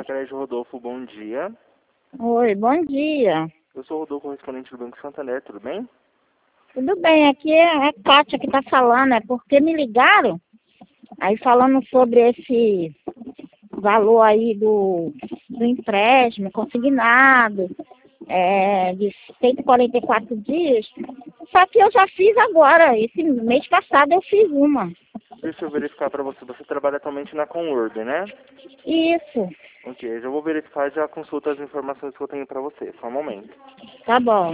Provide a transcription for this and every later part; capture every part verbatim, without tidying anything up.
Prédio Rodolfo, bom dia. Oi, bom dia. Eu sou o Rodolfo, correspondente do Banco Santander, tudo bem? Tudo bem, aqui é a Kátia que está falando, é porque me ligaram, aí falando sobre esse valor aí do, do empréstimo consignado, é, de cento e quarenta e quatro dias, só que eu já fiz agora, esse mês passado eu fiz uma. Deixa eu verificar para você, você trabalha atualmente na Conword, né? Isso, Ok, já vou verificar e já consulto as informações que eu tenho para você, só um momento. tá bom.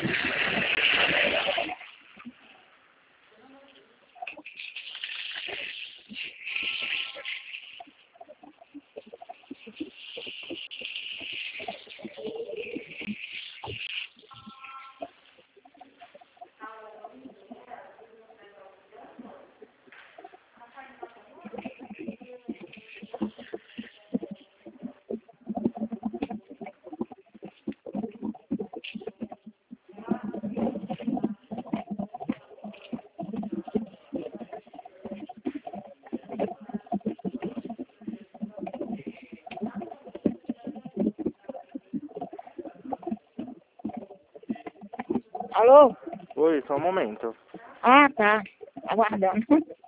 Alô? Oi, só um momento. Ah, tá, aguardando.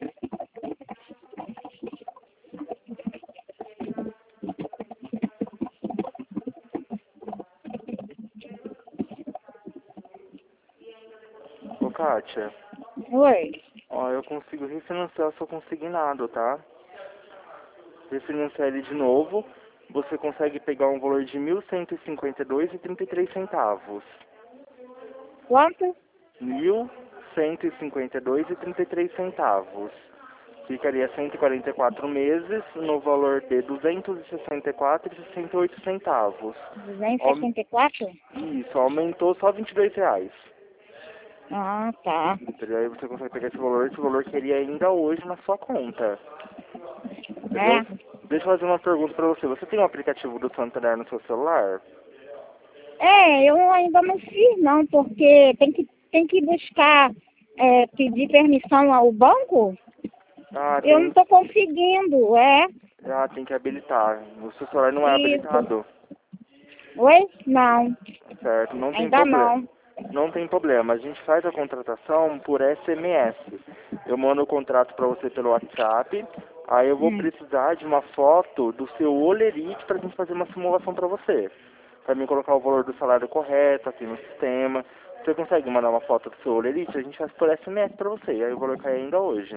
Ô, Kátia, Oi, ó, eu consigo refinanciar o seu consignado, tá? Refinanciar ele de novo, você consegue pegar um valor de mil cento e cinquenta e dois reais e trinta e três centavos. quanto? mil cento e cinquenta e dois reais e trinta e três centavos. Ficaria cento e quarenta e quatro meses no valor de duzentos e sessenta e quatro reais e sessenta e oito centavos. duzentos e sessenta e quatro? Isso, aumentou só vinte e dois reais. Ah, tá. Entendeu? Aí você consegue pegar esse valor, esse valor que iria ainda hoje na sua conta. Entendeu? É. Deixa eu fazer uma pergunta pra você. Você tem um aplicativo do Santander no seu celular? É, eu ainda não fiz não, porque tem que, tem que buscar, é, pedir permissão ao banco. Ah, Eu não tem, estou conseguindo, é. ah, tem que habilitar. O seu celular não é Isso. habilitado. Oi? Não, Certo, não tem ainda problema. não. Não tem problema. A gente faz a contratação por S M S. Eu mando o contrato para você pelo WhatsApp. Aí eu vou Hum. precisar de uma foto do seu olerite para a gente fazer uma simulação para você. Para mim colocar o valor do salário correto aqui no sistema. Você consegue mandar uma foto do seu olerite? A gente faz por S M S para você. Aí o valor cai ainda hoje.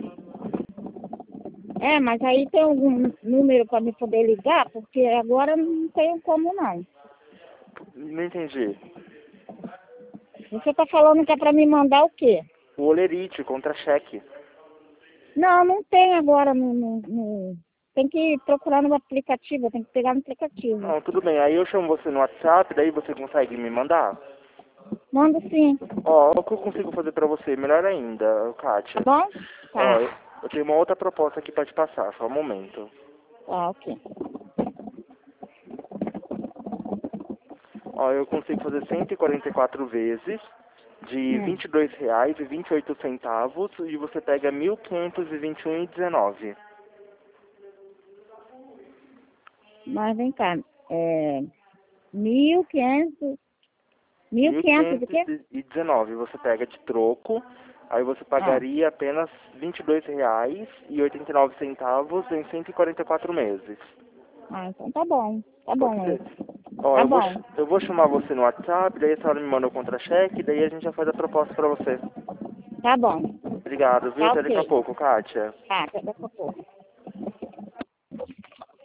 É, mas aí tem algum número para me poder ligar, porque agora não tenho como não. Não entendi. Você está falando que é para me mandar o quê? O olerite contra cheque. Não, não tem agora no, no, no... Tem que procurar no aplicativo, tem que pegar no aplicativo. Não, tudo bem. Aí eu chamo você no WhatsApp, daí você consegue me mandar? Manda sim, Ó, o que eu consigo fazer pra você, melhor ainda, tá Kátia. bom? Ó, Tá, eu eu tenho uma outra proposta aqui pra te passar, só um momento. tá, ok. Ó, eu consigo fazer cento e quarenta e quatro vezes de Hum. vinte e dois reais e vinte e oito centavos e você pega mil quinhentos e vinte e um reais e dezenove. Mas vem cá, é mil e quinhentos, mil e mil quinhentos o quinhentos quê? e dezenove você pega de troco, aí você Ah, pagaria apenas vinte e dois reais e oitenta e nove centavos em cento e quarenta e quatro meses. ah, então tá bom, tá Pode bom ser? isso. Ó, Tá eu vou, bom, ch- eu vou chamar você no WhatsApp, daí a senhora me manda o contra-cheque, daí a gente já faz a proposta pra você. tá bom, Obrigado, viu? tá Até daqui a ok. pouco, Kátia. Tá, até daqui a pouco.